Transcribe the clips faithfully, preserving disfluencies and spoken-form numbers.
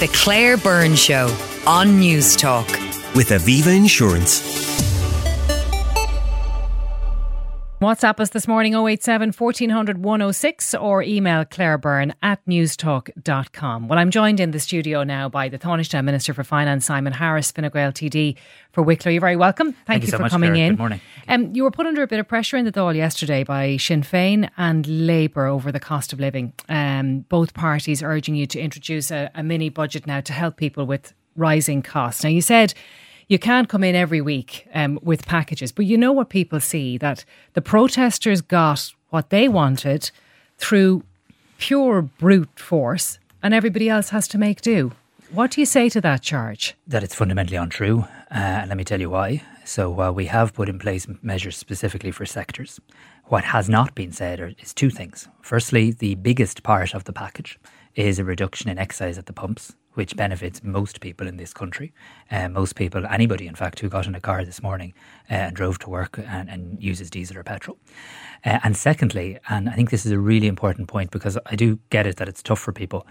The Claire Byrne Show on News Talk. With Aviva Insurance. WhatsApp us this morning oh eight seven, fourteen hundred, one oh six or email clairebyrne at newstalk dot com. Well, I'm joined in the studio now by the Taoiseach Minister for Finance, Simon Harris, Fine Gael T D for Wicklow. You're very welcome. Thank, Thank you, you so for much, coming Claire. in. Good morning. Um, you were put under a bit of pressure in the Dáil yesterday by Sinn Féin and Labour over the cost of living. Um, both parties urging you to introduce a, a mini budget now to help people with rising costs. Now, you said you can't come in every week um, with packages, but you know what people see, that the protesters got what they wanted through pure brute force and everybody else has to make do. What do you say to that charge? That it's fundamentally untrue, uh, and let me tell you why. So while we have put in place measures specifically for sectors, what has not been said are, is two things. Firstly, the biggest part of the package is a reduction in excise at the pumps, which benefits most people in this country. Uh, most people, anybody in fact, who got in a car this morning uh, and drove to work and, and uses diesel or petrol. Uh, and secondly, and I think this is a really important point because I do get it that it's tough for people,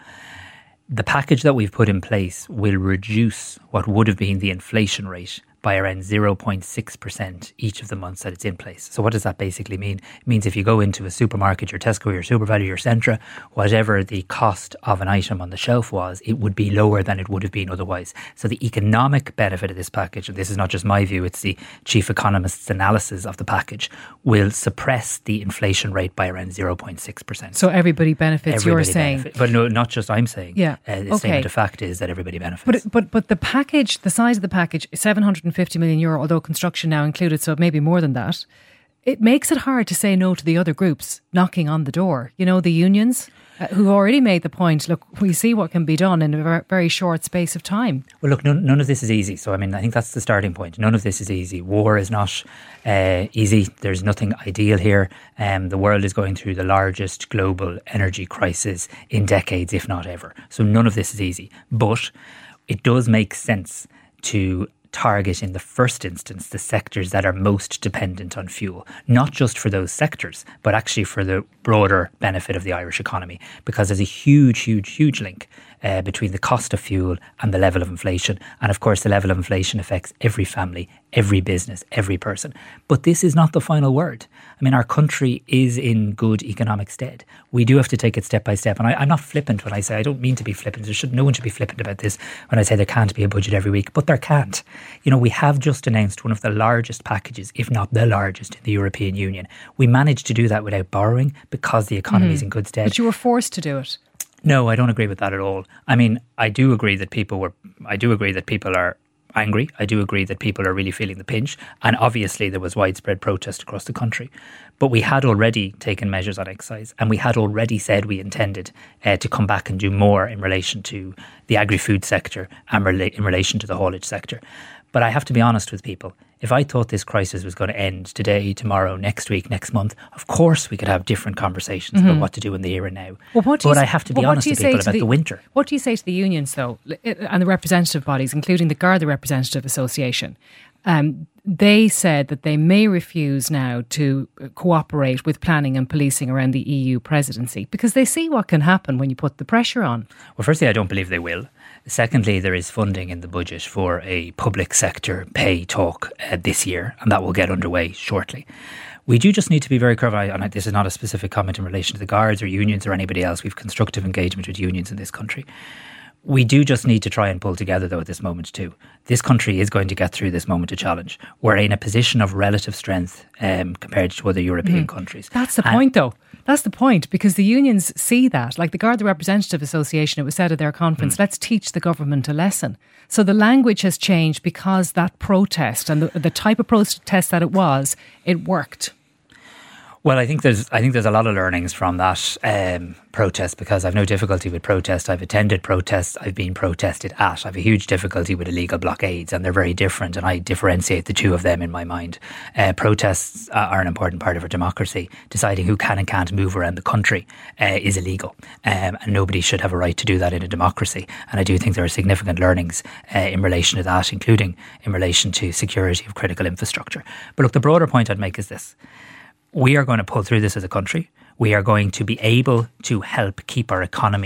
the package that we've put in place will reduce what would have been the inflation rate by around zero point six percent each of the months that it's in place. So what does that basically mean? It means if you go into a supermarket, your Tesco, your SuperValu, your Centra, whatever the cost of an item on the shelf was, it would be lower than it would have been otherwise. So the economic benefit of this package, and this is not just my view, it's the chief economist's analysis of the package, will suppress the inflation rate by around zero point six percent. So everybody benefits, everybody you're saying? Benefit. But no, not just I'm saying. Yeah. Uh, the okay. statement of fact is that everybody benefits. But, but, but the package, the size of the package, seven hundred fifty million euro, although construction now included, so maybe more than that, it makes it hard to say no to the other groups knocking on the door. You know, the unions uh, who've already made the point, look, we see what can be done in a very short space of time. Well, look, none, none of this is easy. So, I mean, I think that's the starting point. None of this is easy. War is not uh, easy. There's nothing ideal here. Um, the world is going through the largest global energy crisis in decades, if not ever. So none of this is easy. But it does make sense to target in the first instance the sectors that are most dependent on fuel, not just for those sectors, but actually for the broader benefit of the Irish economy, because there's a huge, huge, huge link uh, between the cost of fuel and the level of inflation. And of course, the level of inflation affects every family, every business, every person. But this is not the final word. I mean, our country is in good economic stead. We do have to take it step by step. And I, I'm not flippant when I say, I don't mean to be flippant. There should, no one should be flippant about this when I say there can't be a budget every week, but there can't. You know, we have just announced one of the largest packages, if not the largest, in the European Union. We managed to do that without borrowing because the economy mm-hmm. is in good stead. But you were forced to do it. No, I don't agree with that at all. I mean, I do agree that people were, I do agree that people are angry. I do agree that people are really feeling the pinch. And obviously there was widespread protest across the country. But we had already taken measures on excise, and we had already said we intended uh, to come back and do more in relation to the agri-food sector and rela- in relation to the haulage sector. But I have to be honest with people. If I thought this crisis was going to end today, tomorrow, next week, next month, of course we could have different conversations mm-hmm. about what to do in the here and now. Well, what do but you, I have to be well, honest with people about the, the winter. What do you say to the unions, though, and the representative bodies, including the Garda Representative Association? Um, they said that they may refuse now to cooperate with planning and policing around the E U presidency because they see what can happen when you put the pressure on. Well, firstly, I don't believe they will. Secondly, there is funding in the budget for a public sector pay talk uh, this year, and that will get underway shortly. We do just need to be very careful, and this is not a specific comment in relation to the Guards or unions or anybody else. We have constructive engagement with unions in this country. We do just need to try and pull together, though, at this moment too. This country is going to get through this moment of challenge. We're in a position of relative strength um, compared to other European mm. countries. That's the and point, though. That's the point, because the unions see that. Like the Garda Representative Association, it was said at their conference, mm. let's teach the government a lesson. So the language has changed because that protest and the, the type of protest that it was, it worked. Well, I think there's I think there's a lot of learnings from that um, protest, because I've no difficulty with protest. I've attended protests. I've been protested at. I've a huge difficulty with illegal blockades, and they're very different, and I differentiate the two of them in my mind. Uh, protests are an important part of our democracy. Deciding who can and can't move around the country uh, is illegal, um, and nobody should have a right to do that in a democracy. And I do think there are significant learnings uh, in relation to that, including in relation to security of critical infrastructure. But look, the broader point I'd make is this. We are going to pull through this as a country. We are going to be able to help keep our economy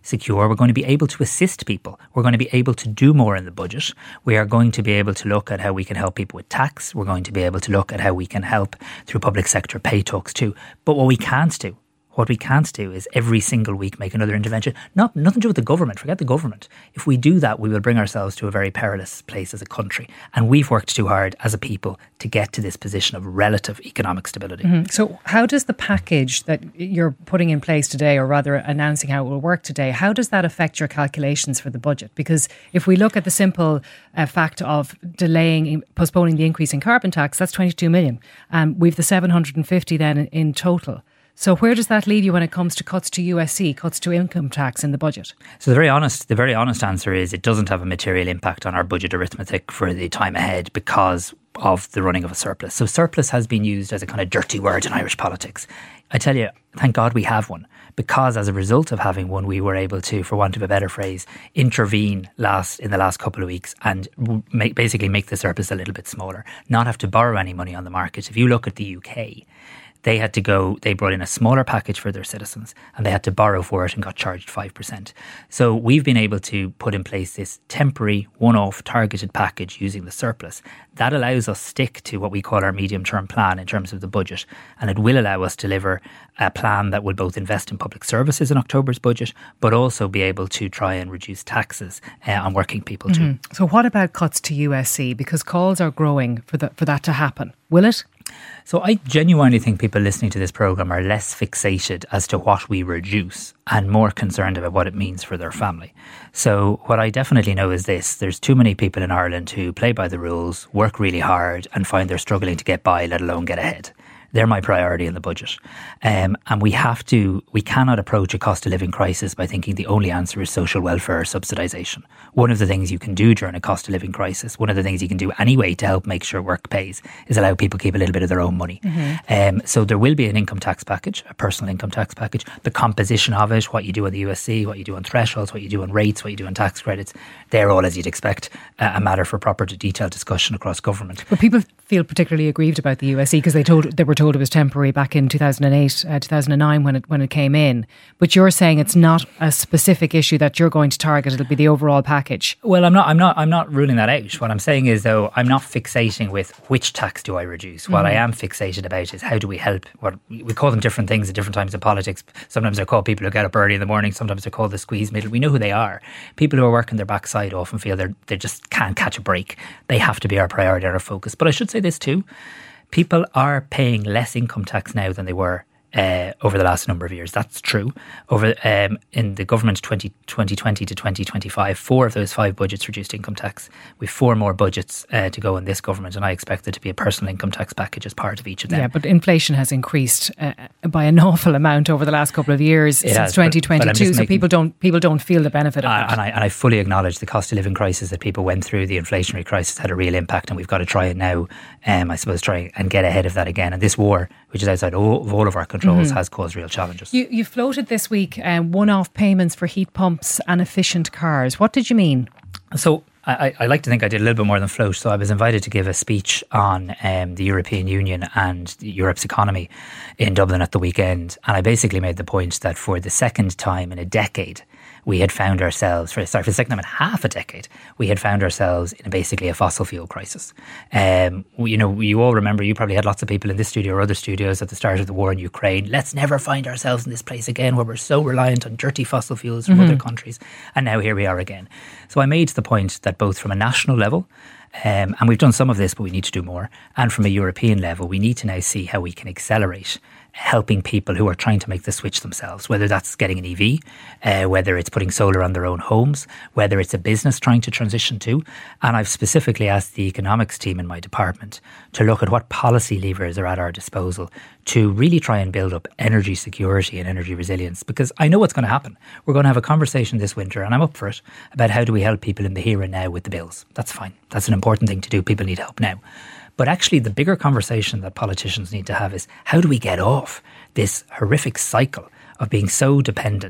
secure. We're going to be able to assist people. We're going to be able to do more in the budget. We are going to be able to look at how we can help people with tax. We're going to be able to look at how we can help through public sector pay talks too. But what we can't do, What we can't do is every single week make another intervention. Not nothing to do with the government. Forget the government. If we do that, we will bring ourselves to a very perilous place as a country. And we've worked too hard as a people to get to this position of relative economic stability. Mm-hmm. So how does the package that you're putting in place today, or rather announcing how it will work today, how does that affect your calculations for the budget? Because if we look at the simple uh, fact of delaying, postponing the increase in carbon tax, that's twenty-two million. Um, we've the seven hundred fifty then in, in total. So where does that leave you when it comes to cuts to U S C, cuts to income tax in the budget? So the very honest, the very honest answer is it doesn't have a material impact on our budget arithmetic for the time ahead because of the running of a surplus. So surplus has been used as a kind of dirty word in Irish politics. I tell you, thank God we have one, because as a result of having one, we were able to, for want of a better phrase, intervene last in the last couple of weeks and make, basically make the surplus a little bit smaller, not have to borrow any money on the market. If you look at the U K, they had to go, they brought in a smaller package for their citizens and they had to borrow for it and got charged five percent. So we've been able to put in place this temporary one-off targeted package using the surplus. That allows us stick to what we call our medium-term plan in terms of the budget. And it will allow us to deliver a plan that will both invest in public services in October's budget, but also be able to try and reduce taxes uh, on working people too. Mm-hmm. So what about cuts to U S C? Because calls are growing for, the, for that to happen. Will it? So I genuinely think people listening to this programme are less fixated as to what we reduce and more concerned about what it means for their family. So what I definitely know is this: there's too many people in Ireland who play by the rules, work really hard and find they're struggling to get by, let alone get ahead. They're my priority in the budget. Um, and we have to, we cannot approach a cost of living crisis by thinking the only answer is social welfare subsidisation. One of the things you can do during a cost of living crisis, one of the things you can do anyway to help make sure work pays, is allow people keep a little bit of their own money. Mm-hmm. Um, so there will be an income tax package, a personal income tax package. The composition of it, what you do on the U S C, what you do on thresholds, what you do on rates, what you do on tax credits, they're all, as you'd expect, uh, a matter for proper detailed discussion across government. But people feel particularly aggrieved about the U S C because they told they were told it was temporary back in two thousand eight, uh, two thousand nine when it when it came in. But you're saying it's not a specific issue that you're going to target. It'll be the overall package. Well, I'm not. I'm not. I'm not ruling that out. What I'm saying is, though, I'm not fixating with which tax do I reduce. Mm-hmm. What I am fixated about is how do we help. What we call them different things at different times in politics. Sometimes they're called people who get up early in the morning. Sometimes they're called the squeeze middle. We know who they are. People who are working their backside off and feel they they just can't catch a break. They have to be our priority and our focus. But I should say this too. People are paying less income tax now than they were uh, over the last number of years. That's true. Over um, in the government twenty twenty to twenty twenty-five, four of those five budgets reduced income tax. We've four more budgets uh, to go in this government, and I expect there to be a personal income tax package as part of each of them. Yeah, but inflation has increased uh, by an awful amount over the last couple of years it since has, twenty twenty-two. But, but so making, people don't people don't feel the benefit of uh, it. And I, and I fully acknowledge the cost of living crisis that people went through. The inflationary crisis had a real impact, and we've got to try and now, um, I suppose, try and get ahead of that again. And this war, which is outside all, of all of our controls, mm-hmm. has caused real challenges. You, you floated this week um, one-off payments for heat pumps and efficient cars. What did you mean? So I, I like to think I did a little bit more than float. So I was invited to give a speech on um, the European Union and Europe's economy in Dublin at the weekend. And I basically made the point that for the second time in a decade, we had found ourselves, for, sorry, for the second time in half a decade, we had found ourselves in a, basically a fossil fuel crisis. Um, we, you know, you all remember, you probably had lots of people in this studio or other studios at the start of the war in Ukraine. Let's never find ourselves in this place again where we're so reliant on dirty fossil fuels from mm-hmm. other countries. And now here we are again. So I made the point that both from a national level, um, and we've done some of this, but we need to do more, and from a European level, we need to now see how we can accelerate helping people who are trying to make the switch themselves, whether that's getting an E V, uh, whether it's putting solar on their own homes, whether it's a business trying to transition to. And I've specifically asked the economics team in my department to look at what policy levers are at our disposal to really try and build up energy security and energy resilience, because I know what's going to happen. We're going to have a conversation this winter, and I'm up for it, about how do we help people in the here and now with the bills. That's fine. That's an important thing to do. People need help now. But actually, the bigger conversation that politicians need to have is how do we get off this horrific cycle of being so dependent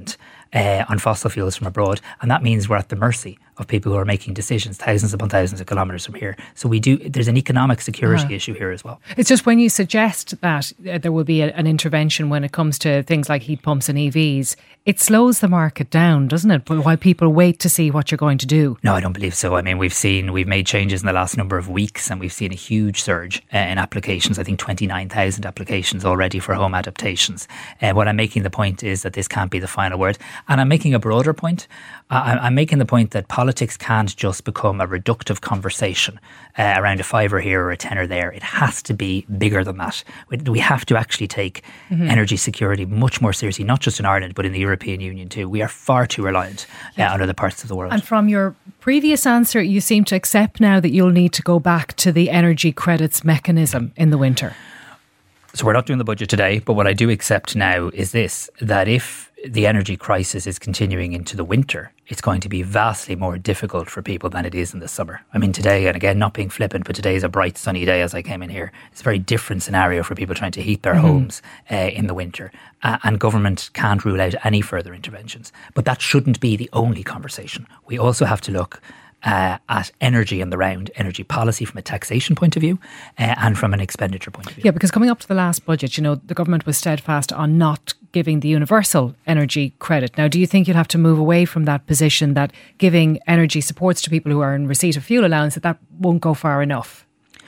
uh, on fossil fuels from abroad. And that means we're at the mercy of people who are making decisions thousands upon thousands of kilometres from here. So we do. There's an economic security uh-huh. issue here as well. It's just when you suggest that uh, there will be a, an intervention when it comes to things like heat pumps and E Vs, it slows the market down, doesn't it? But while people wait to see what you're going to do. No, I don't believe so. I mean, we've seen, we've made changes in the last number of weeks and we've seen a huge surge uh, in applications. I think twenty-nine thousand applications already for home adaptations. Uh, what I'm making the point is that this can't be the final word. And I'm making a broader point. Uh, I'm making the point that politics can't just become a reductive conversation uh, around a fiver here or a tenner there. It has to be bigger than that. We, we have to actually take mm-hmm. energy security much more seriously, not just in Ireland, but in the European Union too. We are far too reliant uh, on other parts of the world. And from your previous answer, you seem to accept now that you'll need to go back to the energy credits mechanism in the winter. So we're not doing the budget today, but what I do accept now is this, that if the energy crisis is continuing into the winter, it's going to be vastly more difficult for people than it is in the summer. I mean, today, and again, not being flippant, but today is a bright sunny day as I came in here. It's a very different scenario for people trying to heat their mm-hmm. homes uh, in the winter. Uh, and government can't rule out any further interventions. But that shouldn't be the only conversation. We also have to look Uh, at energy in the round, energy policy from a taxation point of view uh, and from an expenditure point of view. Yeah, because coming up to the last budget, you know, the government was steadfast on not giving the universal energy credit. Now, do you think you'll have to move away from that position that giving energy supports to people who are in receipt of fuel allowance, that that won't go far enough?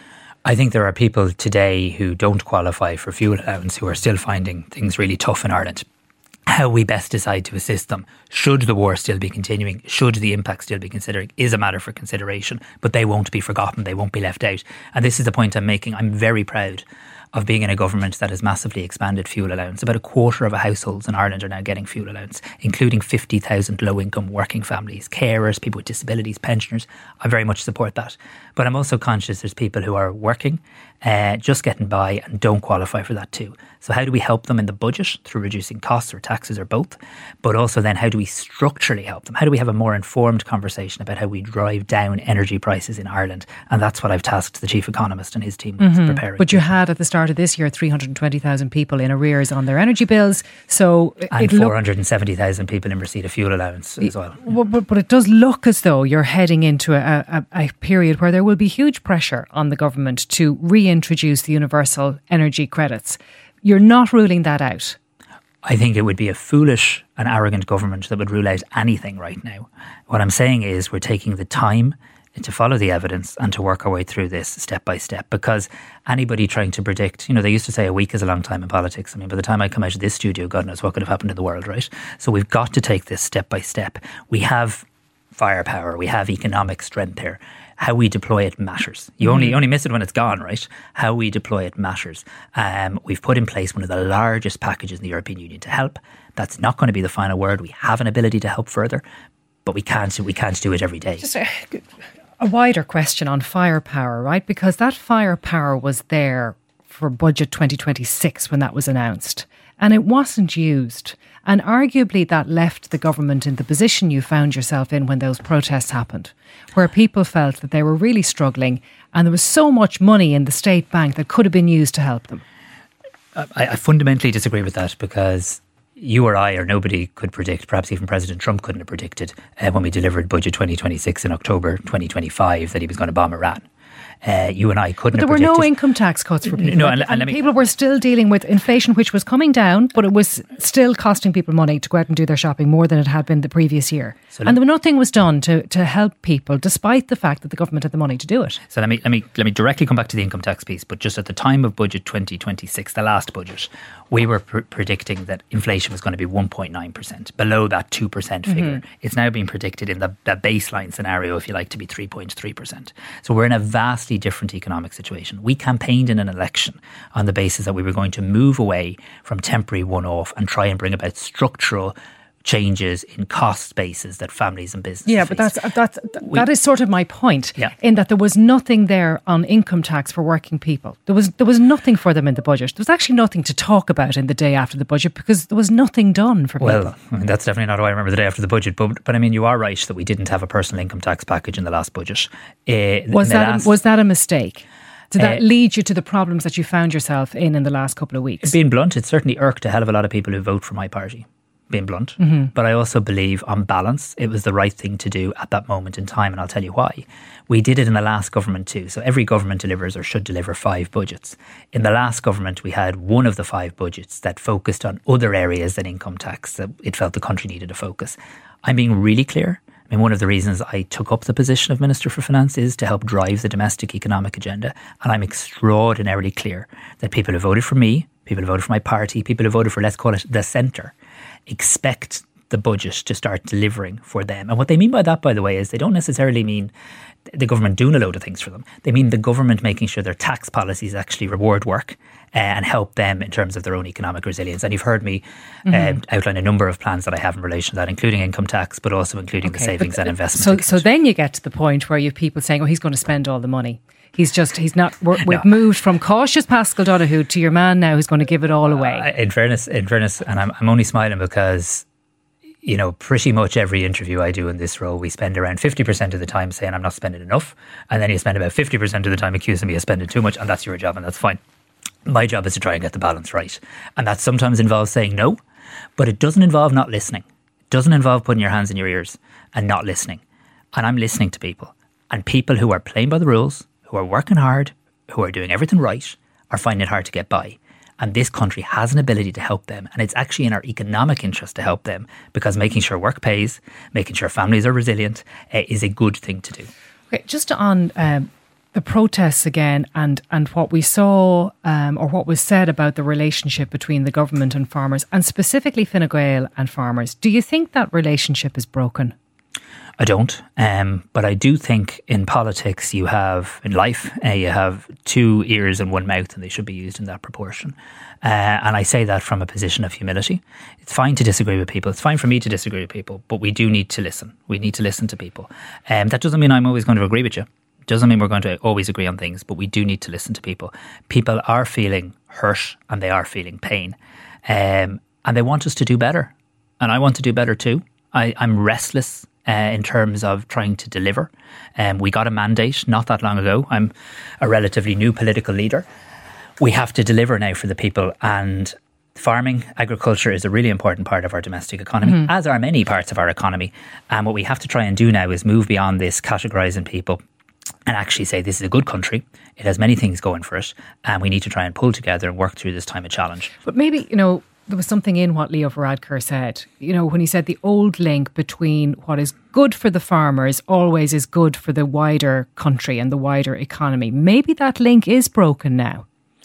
I think there are people today who don't qualify for fuel allowance who are still finding things really tough in Ireland. How we best decide to assist them, should the war still be continuing, should the impact still be considering, is a matter for consideration, but they won't be forgotten, they won't be left out. And this is the point I'm making. I'm very proud of being in a government that has massively expanded fuel allowance. About a quarter of households in Ireland are now getting fuel allowance, including fifty thousand low-income working families, carers, people with disabilities, pensioners. I very much support that. But I'm also conscious there's people who are working, uh, just getting by and don't qualify for that too. So how do we help them in the budget through reducing costs or taxes or both? But also then how do we structurally help them? How do we have a more informed conversation about how we drive down energy prices in Ireland? And that's what I've tasked the chief economist and his team with mm-hmm. preparing. But you had at the start of this year three hundred twenty thousand people in arrears on their energy bills. So and four hundred seventy thousand people in receipt of fuel allowance as well. But, but it does look as though you're heading into a, a, a period where there will be huge pressure on the government to reintroduce the universal energy credits. You're not ruling that out? I think it would be a foolish and arrogant government that would rule out anything right now. What I'm saying is we're taking the time to follow the evidence and to work our way through this step by step, because anybody trying to predict, you know, they used to say a week is a long time in politics. I mean, by the time I come out of this studio, God knows what could have happened in the world, right? So we've got to take this step by step. We have firepower, we have economic strength here. How we deploy it matters. You only mm-hmm. only miss it when it's gone, right? How we deploy it matters. Um, we've put in place one of the largest packages in the European Union to help. That's not going to be the final word. We have an ability to help further, but we can't. We can't do it every day. Just a, a wider question on firepower, right? Because that firepower was there for Budget twenty twenty-six when that was announced, and it wasn't used. And arguably that left the government in the position you found yourself in when those protests happened, where people felt that they were really struggling and there was so much money in the state bank that could have been used to help them. I, I fundamentally disagree with that, because you or I or nobody could predict, perhaps even President Trump couldn't have predicted uh, when we delivered Budget twenty twenty-six in October twenty twenty-five that he was going to bomb Iran. Uh, you and I couldn't but there have predicted. were no income tax cuts for people. No, and, and, and, and me, people were still dealing with inflation, which was coming down, but it was still costing people money to go out and do their shopping more than it had been the previous year. So and nothing was done to, to help people, despite the fact that the government had the money to do it. So let me let me let me directly come back to the income tax piece. But just at the time of Budget twenty twenty-six, the last budget, we were pr- predicting that inflation was going to be one point nine percent, below that two percent figure. Mm-hmm. It's now being predicted in the, the baseline scenario, if you like, to be three point three percent. So we're in a vastly different economic situation. We campaigned in an election on the basis that we were going to move away from temporary one-off and try and bring about structural changes in cost bases that families and businesses Yeah, face. but that's, that's, we, that is sort of my point, yeah. in that there was nothing there on income tax for working people. There was there was nothing for them in the budget. There was actually nothing to talk about in the day after the budget, because there was nothing done for well, people. Well, that's definitely not how I remember the day after the budget. But, but I mean, you are right that we didn't have a personal income tax package in the last budget. Uh, was, that last, a, was that a mistake? Did that uh, lead you to the problems that you found yourself in in the last couple of weeks? Being blunt, it certainly irked a hell of a lot of people who vote for my party. being blunt. Mm-hmm. But I also believe, on balance, it was the right thing to do at that moment in time. And I'll tell you why. We did it in the last government too. So every government delivers or should deliver five budgets. In the last government, we had one of the five budgets that focused on other areas than income tax that it felt the country needed to focus. I'm being really clear. I mean, one of the reasons I took up the position of Minister for Finance is to help drive the domestic economic agenda. And I'm extraordinarily clear that people who voted for me, people who voted for my party, people who voted for, let's call it, the centre, expect the budget to start delivering for them. And what they mean by that, by the way, is they don't necessarily mean the government doing a load of things for them. They mean the government making sure their tax policies actually reward work uh, and help them in terms of their own economic resilience. And you've heard me mm-hmm. uh, outline a number of plans that I have in relation to that, including income tax, but also including okay, the savings but, and investment. So, so then you get to the point where you have people saying, oh, he's going to spend all the money. He's just, he's not, we're, we've no. moved from cautious Paschal Donohoe to your man now who's going to give it all away. Uh, in fairness, in fairness, and I'm, I'm only smiling because, you know, pretty much every interview I do in this role, we spend around fifty percent of the time saying I'm not spending enough. And then you spend about fifty percent of the time accusing me of spending too much. And that's your job, and that's fine. My job is to try and get the balance right. And that sometimes involves saying no, but it doesn't involve not listening. It doesn't involve putting your hands in your ears and not listening. And I'm listening to people. And people who are playing by the rules, who are working hard, who are doing everything right, are finding it hard to get by. And this country has an ability to help them. And it's actually in our economic interest to help them, because making sure work pays, making sure families are resilient uh, is a good thing to do. Okay, just on um, the protests again and, and what we saw um, or what was said about the relationship between the government and farmers, and specifically Fine Gael and farmers. Do you think that relationship is broken? I don't, um, but I do think in politics you have, in life, uh, you have two ears and one mouth, and they should be used in that proportion. Uh, and I say that from a position of humility. It's fine to disagree with people. It's fine for me to disagree with people, but we do need to listen. We need to listen to people. Um, that doesn't mean I'm always going to agree with you. It doesn't mean we're going to always agree on things, but we do need to listen to people. People are feeling hurt and they are feeling pain. Um, and they want us to do better. And I want to do better too. I, I'm restless Uh, in terms of trying to deliver. Um, we got a mandate not that long ago. I'm a relatively new political leader. We have to deliver now for the people, and farming, agriculture is a really important part of our domestic economy, mm-hmm. as are many parts of our economy. And what we have to try and do now is move beyond this categorising people and actually say this is a good country. It has many things going for it, and we need to try and pull together and work through this time of challenge. But maybe, you know, there was something in what Leo Varadkar said, you know, when he said the old link between what is good for the farmers always is good for the wider country and the wider economy. Maybe that link is broken now.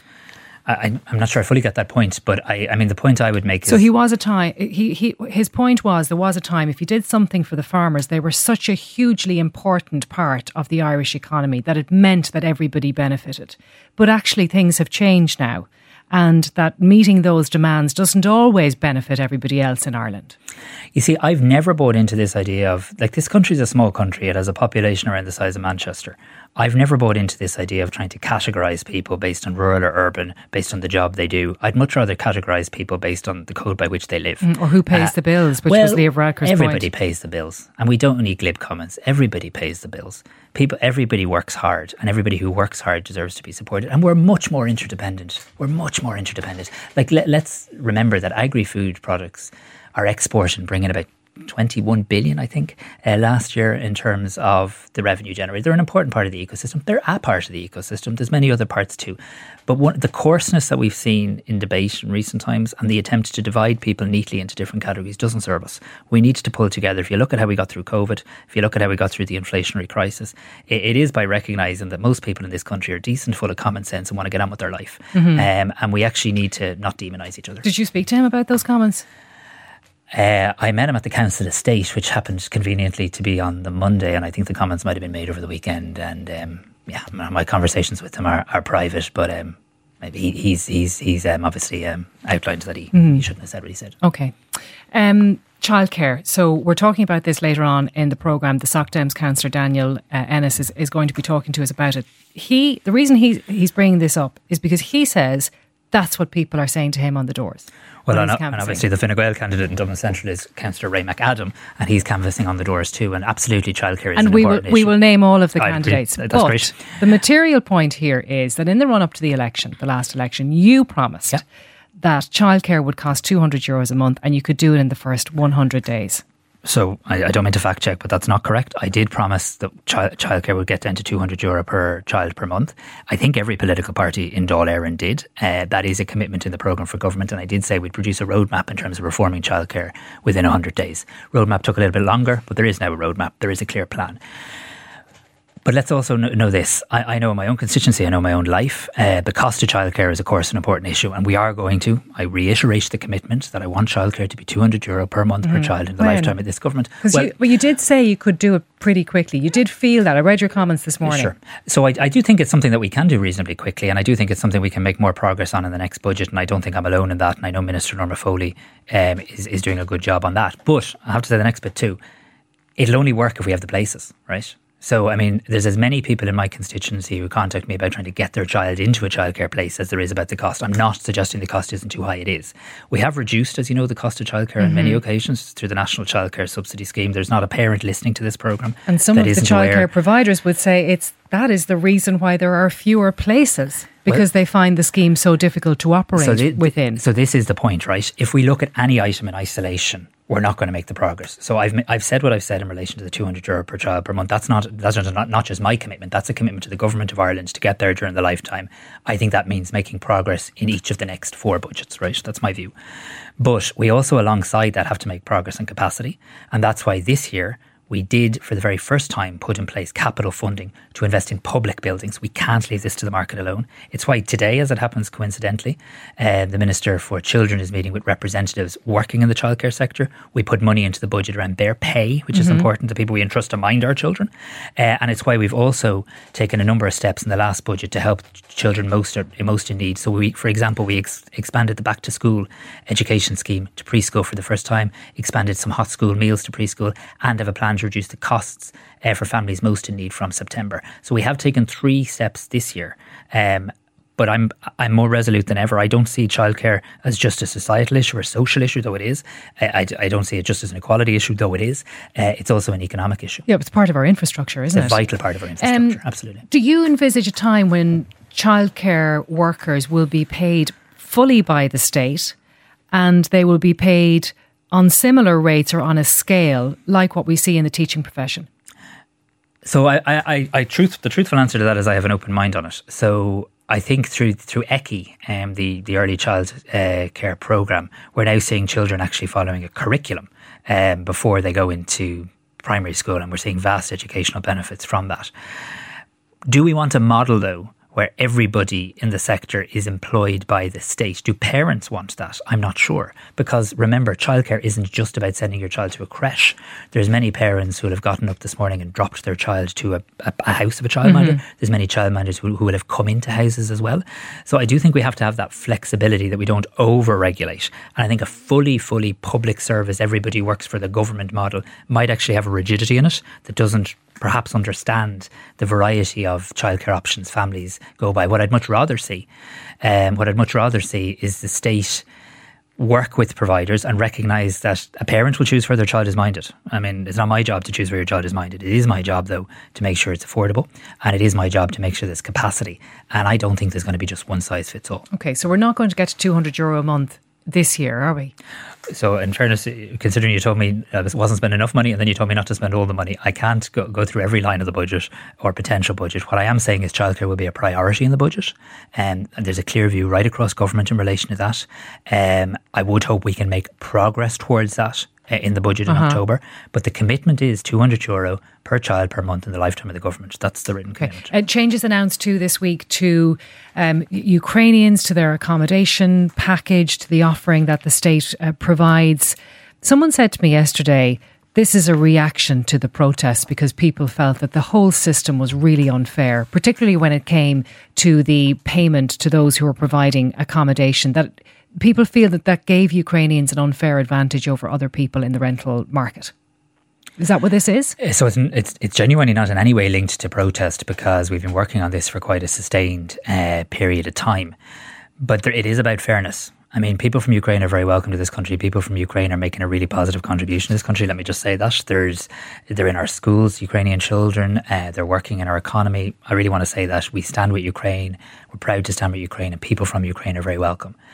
I, I'm not sure I fully get that point, but I, I mean, the point I would make is... So he was a time, he, he, his point was there was a time if he did something for the farmers, they were such a hugely important part of the Irish economy that it meant that everybody benefited. But actually things have changed now. And that meeting those demands doesn't always benefit everybody else in Ireland. You see, I've never bought into this idea of, like, this country is a small country. It has a population around the size of Manchester. I've never bought into this idea of trying to categorise people based on rural or urban, based on the job they do. I'd much rather categorise people based on the code by which they live. Mm, or who pays uh, the bills, which well, was Leo Varadkar's point. Everybody pays the bills. And we don't need glib comments. Everybody pays the bills. People, everybody works hard, and everybody who works hard deserves to be supported. And we're much more interdependent. We're much more interdependent. Like, let, let's remember that agri-food products are exporting, bringing about twenty-one billion, I think, uh, last year in terms of the revenue generated. They're an important part of the ecosystem. They're a part of the ecosystem. There's many other parts too. But one, the coarseness that we've seen in debate in recent times and the attempt to divide people neatly into different categories doesn't serve us. We need to pull together. If you look at how we got through COVID, if you look at how we got through the inflationary crisis, it, it is by recognising that most people in this country are decent, full of common sense and want to get on with their life. Mm-hmm. Um, and we actually need to not demonise each other. Did you speak to him about those comments? Uh, I met him at the council estate, which happened conveniently to be on the Monday, and I think the comments might have been made over the weekend. And um, yeah, my conversations with him are, are private, but um, maybe he, he's he's he's um, obviously um, outlined that he, mm. he shouldn't have said what he said. Okay. Um, childcare. So we're talking about this later on in the programme. The Soc Dems councillor Daniel uh, Ennis is, is going to be talking to us about it. He the reason he he's bringing this up is because he says that's what people are saying to him on the doors. Well, and, and obviously the Fine Gael candidate in Dublin Central is Councillor Ray McAdam, and he's canvassing on the doors too. And absolutely, childcare is and an we important will, issue. we will name all of the I candidates. agree. That's but great. The material point here is that in the run up to the election, the last election, you promised yeah. that childcare would cost two hundred euros a month and you could do it in the first one hundred days. So I, I don't mean to fact check, but that's not correct. I did promise that child, childcare would get down to two hundred euro per child per month. I think every political party in Dáil Éireann did. Uh, that is a commitment in the programme for government. And I did say we'd produce a roadmap in terms of reforming childcare within one hundred days. Roadmap took a little bit longer, but there is now a roadmap. There is a clear plan. But let's also know this. I, I know my own constituency, I know my own life. Uh, the cost of childcare is, of course, an important issue. And we are going to, I reiterate the commitment that I want childcare to be two hundred euro per month mm. per child in the when? lifetime of this government. Well, you, well, you did say you could do it pretty quickly. You did feel that. I read your comments this morning. Sure. So I, I do think it's something that we can do reasonably quickly. And I do think it's something we can make more progress on in the next budget. And I don't think I'm alone in that. And I know Minister Norma Foley um, is, is doing a good job on that. But I have to say the next bit too. It'll only work if we have the places, right? So, I mean, there's as many people in my constituency who contact me about trying to get their child into a childcare place as there is about the cost. I'm not suggesting the cost isn't too high, it is. We have reduced, as you know, the cost of childcare mm-hmm. on many occasions through the National Childcare Subsidy Scheme. There's not a parent listening to this programme. And some of the childcare providers would say it's that is the reason why there are fewer places, because well, they find the scheme so difficult to operate so the, within. So this is the point, right? If we look at any item in isolation, we're not going to make the progress. So I've I've said what I've said in relation to the two hundred euro per child per month. That's not that's not, not just my commitment. That's a commitment to the Government of Ireland to get there during the lifetime. I think that means making progress in each of the next four budgets, right? That's my view. But we also, alongside that, have to make progress in capacity. And that's why this year we did, for the very first time, put in place capital funding to invest in public buildings. We can't leave this to the market alone. It's why today, as it happens coincidentally, uh, the Minister for Children is meeting with representatives working in the childcare sector. We put money into the budget around their pay, which mm-hmm. is important, the people we entrust to mind our children. Uh, and it's why we've also taken a number of steps in the last budget to help children most, are, most in need. So, we, for example, we ex- expanded the Back to School education scheme to preschool for the first time, expanded some hot school meals to preschool, and have a plan to reduce the costs uh, for families most in need from September. So we have taken three steps this year. Um, but I'm I'm more resolute than ever. I don't see childcare as just a societal issue or a social issue, though it is. I, I, I don't see it just as an equality issue, though it is. Uh, it's also an economic issue. Yeah, but it's part of our infrastructure, isn't it? It's a vital part of our infrastructure, um, absolutely. Do you envisage a time when childcare workers will be paid fully by the state and they will be paid on similar rates or on a scale like what we see in the teaching profession? So I, I, I truth, the truthful answer to that is I have an open mind on it. So I think through through E C I, um, the, the early child uh, care programme, we're now seeing children actually following a curriculum um, before they go into primary school, and we're seeing vast educational benefits from that. Do we want a model, though, where everybody in the sector is employed by the state? Do parents want that? I'm not sure. Because remember, childcare isn't just about sending your child to a creche. There's many parents who will have gotten up this morning and dropped their child to a, a, a house of a childminder. Mm-hmm. There's many childminders who, who will have come into houses as well. So I do think we have to have that flexibility, that we don't over-regulate. And I think a fully, fully public service, everybody works for the government model, might actually have a rigidity in it that doesn't perhaps understand the variety of childcare options families go by. What I'd much rather see, um, what I'd much rather see is the state work with providers and recognise that a parent will choose where their child is minded. I mean, it's not my job to choose where your child is minded. It is my job, though, to make sure it's affordable, and it is my job to make sure there's capacity. And I don't think there's going to be just one size fits all. Okay, so we're not going to get to two hundred euro a month this year, are we? So in fairness, considering you told me uh, this wasn't spending enough money and then you told me not to spend all the money, I can't go, go through every line of the budget or potential budget. What I am saying is childcare will be a priority in the budget, um, and there's a clear view right across government in relation to that. Um, I would hope we can make progress towards that uh, in the budget in uh-huh. October, but the commitment is two hundred euro per child per month in the lifetime of the government. That's the written okay. commitment. Uh, changes announced too this week to um, Ukrainians, to their accommodation package, to the offering that the state uh, provides. Someone said to me yesterday, this is a reaction to the protests because people felt that the whole system was really unfair, particularly when it came to the payment to those who were providing accommodation, that people feel that that gave Ukrainians an unfair advantage over other people in the rental market. Is that what this is? So it's it's, it's genuinely not in any way linked to protest, because we've been working on this for quite a sustained uh, period of time. But there, it is about fairness. I mean, people from Ukraine are very welcome to this country. People from Ukraine are making a really positive contribution to this country. Let me just say that. There's, they're in our schools, Ukrainian children. Uh, they're working in our economy. I really want to say that we stand with Ukraine. We're proud to stand with Ukraine, and people from Ukraine are very welcome.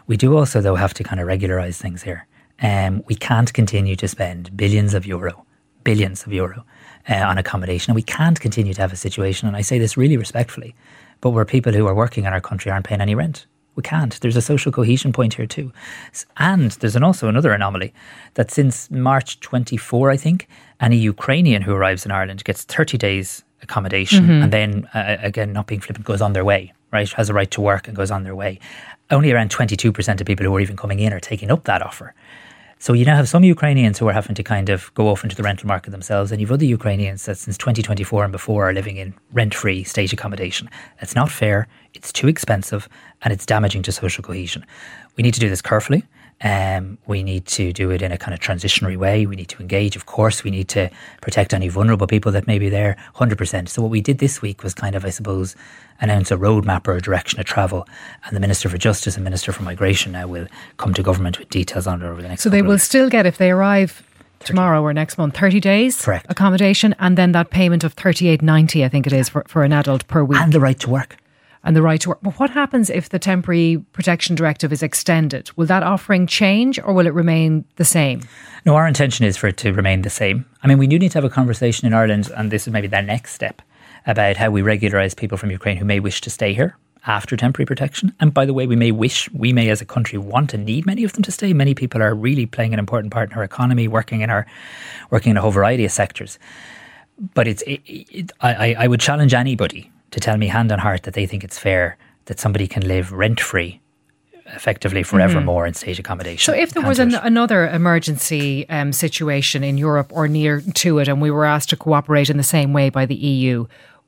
We do also, though, have to kind of regularise things here. Um, we can't continue to spend billions of euro, billions of euro uh, on accommodation. And we can't continue to have a situation, and I say this really respectfully, but where people who are working in our country aren't paying any rent. We can't. There's a social cohesion point here too. And there's an also another anomaly that since March twenty-fourth, I think, any Ukrainian who arrives in Ireland gets thirty days accommodation mm-hmm. and then, uh, again, not being flippant, goes on their way, right? Has a right to work and goes on their way. Only around twenty-two percent of people who are even coming in are taking up that offer. So you now have some Ukrainians who are having to kind of go off into the rental market themselves, and you've other Ukrainians that since twenty twenty-four and before are living in rent-free state accommodation. It's not fair, it's too expensive, and it's damaging to social cohesion. We need to do this carefully. Um, we need to do it in a kind of transitionary way. We need to engage. Of course, we need to protect any vulnerable people that may be there, one hundred percent. So what we did this week was kind of, I suppose, announce a roadmap or a direction of travel. And the Minister for Justice and Minister for Migration now will come to government with details on it over the next So they will weeks. still get, if they arrive tomorrow or next month, thirty days Correct. accommodation, and then that payment of thirty-eight ninety, I think it is, for, for an adult per week. And the right to work. And the right to work. But what happens if the Temporary Protection Directive is extended? Will that offering change, or will it remain the same? No, our intention is for it to remain the same. I mean, we do need to have a conversation in Ireland, and this is maybe the next step, about how we regularise people from Ukraine who may wish to stay here after temporary protection. And by the way, we may wish, we may as a country want and need many of them to stay. Many people are really playing an important part in our economy, working in our, working in a whole variety of sectors. But it's, it, it, I, I would challenge anybody to tell me hand on heart that they think it's fair that somebody can live rent-free effectively forevermore mm-hmm. in state accommodation. So if there was an, another emergency um, situation in Europe or near to it, and we were asked to cooperate in the same way by the E U,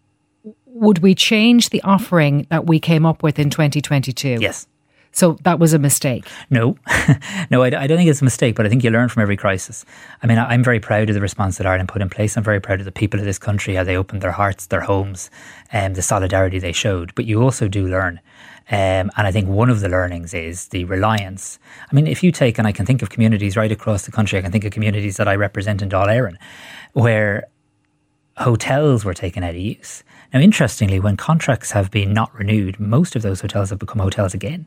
would we change the offering that we came up with in twenty twenty-two? Yes. So that was a mistake? No, no, I, I don't think it's a mistake, but I think you learn from every crisis. I mean, I'm very proud of the response that Ireland put in place. I'm very proud of the people of this country, how they opened their hearts, their homes, and um, the solidarity they showed. But you also do learn. Um, and I think one of the learnings is the reliance. I mean, if you take, and I can think of communities right across the country, I can think of communities that I represent in Dáil Éireann, where hotels were taken out of use. Now, interestingly, when contracts have been not renewed, most of those hotels have become hotels again.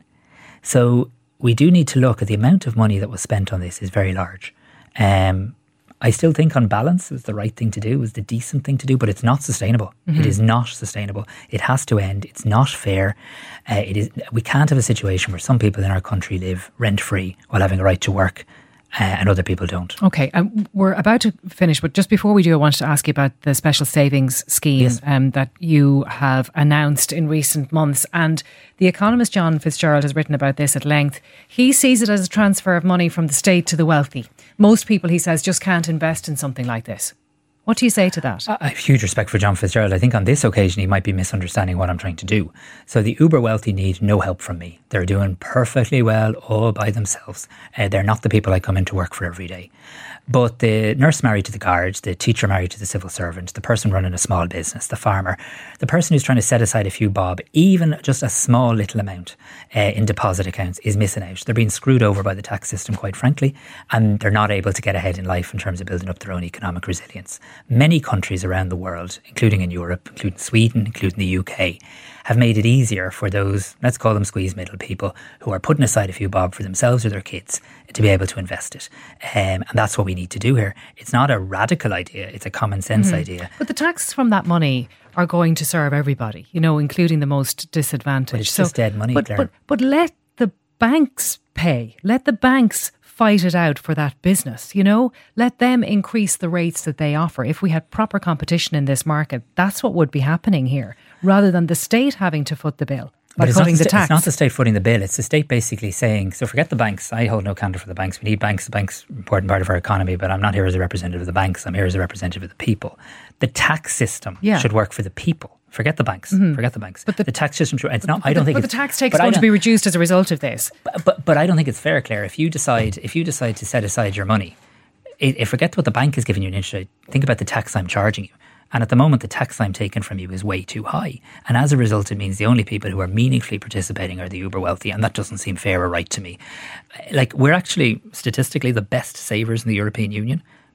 So we do need to look at the amount of money that was spent on this is very large. Um, I still think on balance it was the right thing to do, it was the decent thing to do, but it's not sustainable. Mm-hmm. It is not sustainable. It has to end. It's not fair. Uh, it is. We can't have a situation where some people in our country live rent-free while having a right to work. Uh, and other people don't. Okay, um, we're about to finish, but just before we do, I wanted to ask you about the special savings scheme yes. um, that you have announced in recent months. And the economist John Fitzgerald has written about this at length. He sees it as a transfer of money from the state to the wealthy. Most people, he says, just can't invest in something like this. What do you say to that? I have huge respect for John Fitzgerald. I think on this occasion he might be misunderstanding what I'm trying to do. So the uber wealthy need no help from me. They're doing perfectly well all by themselves. Uh, they're not the people I come into work for every day. But the nurse married to the guards, the teacher married to the civil servant, the person running a small business, the farmer, the person who's trying to set aside a few bob, even just a small little amount uh, in deposit accounts is missing out. They're being screwed over by the tax system, quite frankly, and they're not able to get ahead in life in terms of building up their own economic resilience. Many countries around the world, including in Europe, including Sweden, including the U K, have made it easier for those, let's call them squeeze middle people, who are putting aside a few bob for themselves or their kids to be able to invest it. Um, and that's what we need to do here. It's not a radical idea, it's a common sense mm-hmm. idea. But the taxes from that money are going to serve everybody, you know, including the most disadvantaged. But it's so, just dead money, but, Claire. But, but let the banks pay. Let the banks fight it out for that business, you know? Let them increase the rates that they offer. If we had proper competition in this market, that's what would be happening here, rather than the state having to foot the bill by but it's cutting not the, the sta- tax. It's not the state footing the bill. It's the state basically saying, so forget the banks. I hold no candor for the banks. We need banks. The banks are an important part of our economy, but I'm not here as a representative of the banks. I'm here as a representative of the people. The tax system yeah. should work for the people. Forget the banks. Mm-hmm. Forget the banks. But the, the tax system, it's not. I don't the, think. But it's, the tax take is going to be reduced as a result of this. But, but but I don't think it's fair, Claire. If you decide if you decide to set aside your money, if forget what the bank is giving you an interest rate. Think about the tax I'm charging you. And at the moment, the tax I'm taking from you is way too high. And as a result, it means the only people who are meaningfully participating are the uber wealthy. And that doesn't seem fair or right to me. Like, we're actually statistically the best savers in the European Union.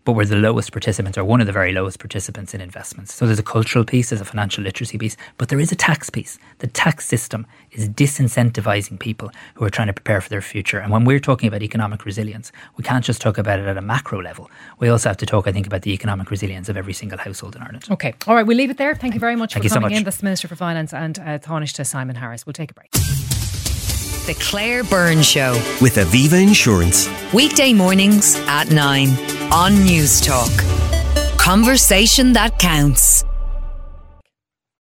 but we're the lowest participants, or one of the very lowest participants in investments. So there's a cultural piece, there's a financial literacy piece, but there is a tax piece. The tax system is disincentivizing people who are trying to prepare for their future. And when we're talking about economic resilience, we can't just talk about it at a macro level. We also have to talk, I think, about the economic resilience of every single household in Ireland. Okay. All right, we'll leave it there. Thank you very much Thank for you so coming much. in. That's the Minister for Finance, and uh, Taoiseach Simon Harris. We'll take a break. The Claire Byrne Show. With Aviva Insurance. Weekday mornings at nine on News Talk. Conversation that counts.